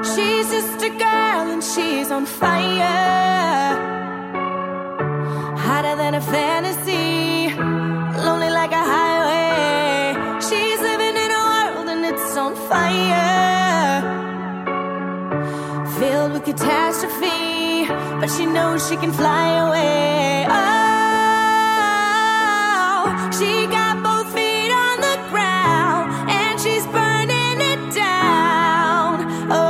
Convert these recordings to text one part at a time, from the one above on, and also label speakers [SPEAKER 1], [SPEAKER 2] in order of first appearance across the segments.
[SPEAKER 1] She's just a girl and she's on fire, hotter than a fantasy, lonely like a highway. She's living in a world and it's on fire, filled with catastrophe, but she knows she can fly away. Oh, she got both feet on the ground and she's burning it down.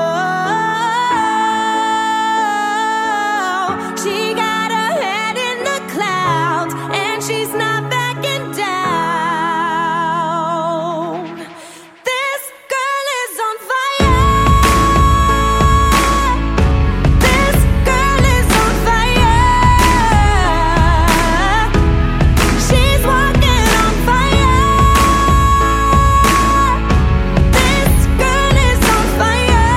[SPEAKER 1] Oh, she got her head in the clouds and she's not backing down. This girl is on fire. This girl is on fire. She's walking on fire. This girl is on fire.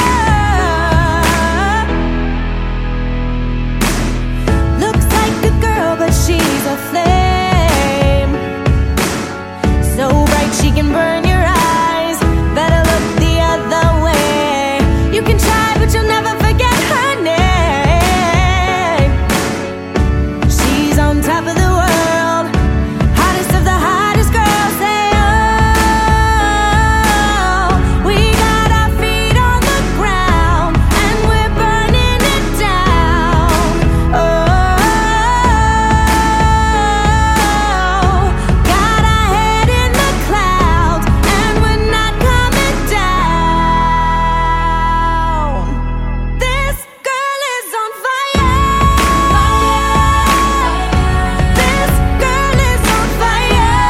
[SPEAKER 1] Looks like a girl, but she's a flame, so bright she can burn your eyes. Better look the other way. You can try, but you'll never forget her name. She's on top of the world, hottest of the hottest girls. Say, oh, we got our feet on the ground and we're burning it down. Oh, got our head in the clouds and we're not coming down. This girl is on fire. This girl is on fire.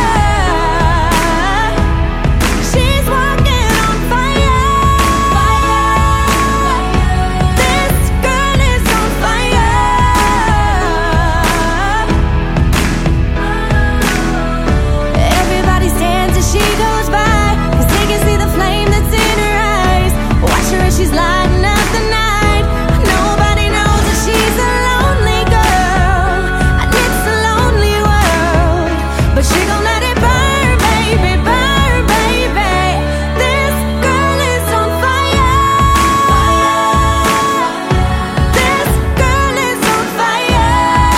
[SPEAKER 1] She's walking on fire. This girl is on fire. Everybody stands as she goes by, 'cause they can see the flame that's in her eyes. Watch her as she's lighting up the night. Nobody knows that she's a lonely girl, and it's a lonely world, but she gon' let it burn, baby, burn, baby. This girl is on fire. This girl is on fire.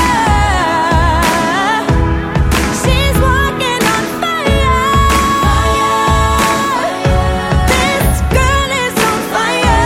[SPEAKER 1] She's walking on fire. This girl is on fire.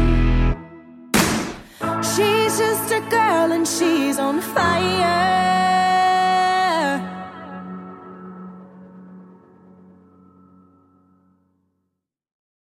[SPEAKER 1] She's just a girl and she's on fire.